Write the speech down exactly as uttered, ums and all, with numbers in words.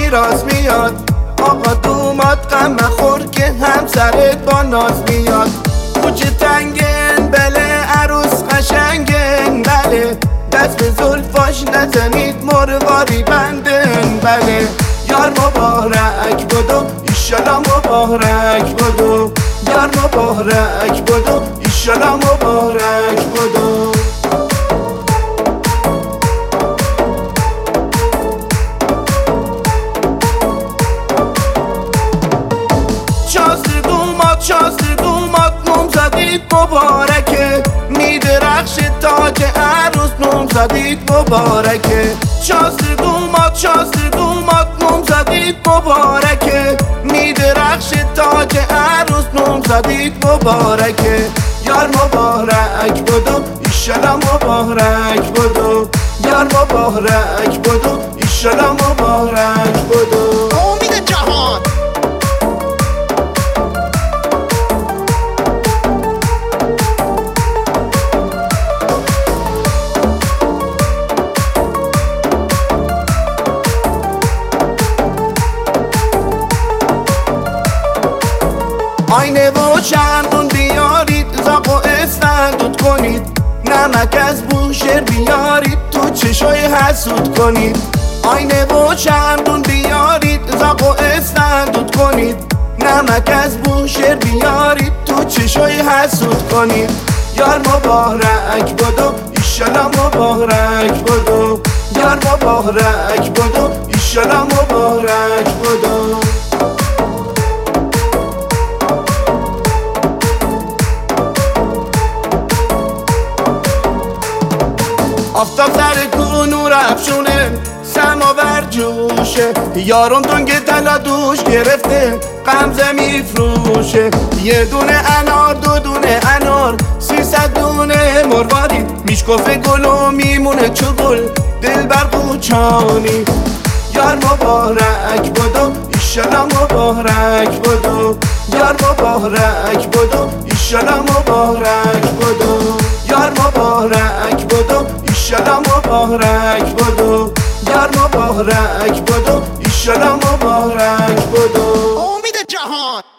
میراث میاد. آقا دومات غم مخور که همسرت با ناز میاد. کوچه تنگن بله عروس قشنگن بله، دست به زلفاش نزنید مرواری بندن بله. یار مبارک بدو ایشالا مبارک بدو، یار مبارک بدو ایشالا مبارک بدو. شازده دومات شازده دومات نامزدید مبارکه، میدرخش تاج عروس نامزدید مبارکه. شازده دومات شازده دومات نامزدید مبارکه، میدرخش تاج عروس نامزدید مبارکه. یار مبارک بدو ایشالا مبارک بدو، یار مبارک بدو ایشالا مبارک بدو. امید جهان آینه و چندون بیارید، زاق و استندود کنید، نمک از بوشهر بیارید تو چشای حسود کنید. آینه و چندون بیارید، زاق و استندود کنید، نمک از بوشهر بیارید تو چشای حسود کنید. یار مبارک بدو ایشالا مبارک بدو، یار مبارک بدو ایشالا مبارک بدو. آفتاب سر کو نور افشونه، سماور جوشه، یارم تنگ طلا دوش گرفته غمزه میفروشه. یه دونه انار دو دونه انار سیصد دونه مروارید، میشکفه گل و میمونه چو گل دل بر قوچانی. یار مبارک بدو ایشالا مبارک بدو، یار مبارک بدو ایشالا مبارک بدو، یار مبارک بدو ایشالا مبارک بدو، یار مبارک بدو ایشالا مبارک بدو. امید جهان